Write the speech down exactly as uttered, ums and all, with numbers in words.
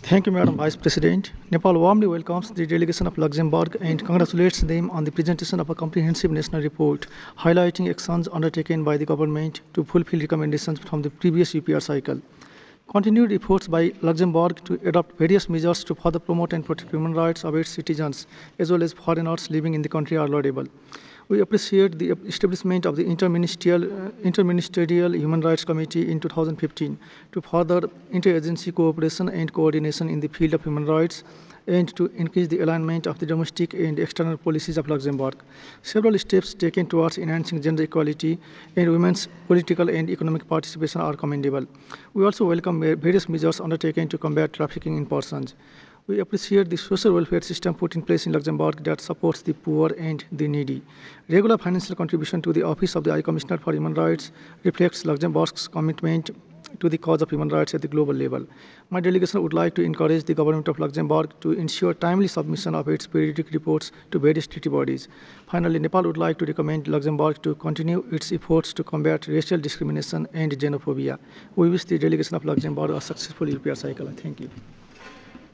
Thank you, Madam Vice President. Nepal warmly welcomes the delegation of Luxembourg and congratulates them on the presentation of a comprehensive national report highlighting actions undertaken by the government to fulfill recommendations from the previous U P R cycle. Continued efforts by Luxembourg to adopt various measures to further promote and protect human rights of its citizens, as well as foreigners living in the country, are laudable. We appreciate the establishment of the Interministerial, uh, Interministerial Human Rights Committee in two thousand fifteen to further interagency cooperation and coordination in the field of human rights and to increase the alignment of the domestic and external policies of Luxembourg. Several steps taken towards enhancing gender equality and women's political and economic participation are commendable. We also welcome various measures undertaken to combat trafficking in persons. We appreciate the social welfare system put in place in Luxembourg that supports the poor and the needy. Regular financial contribution to the Office of the High Commissioner for Human Rights reflects Luxembourg's commitment to the cause of human rights at the global level. My delegation would like to encourage the government of Luxembourg to ensure timely submission of its periodic reports to various treaty bodies. Finally, Nepal would like to recommend Luxembourg to continue its efforts to combat racial discrimination and xenophobia. We wish the delegation of Luxembourg a successful U P R cycle. Thank you.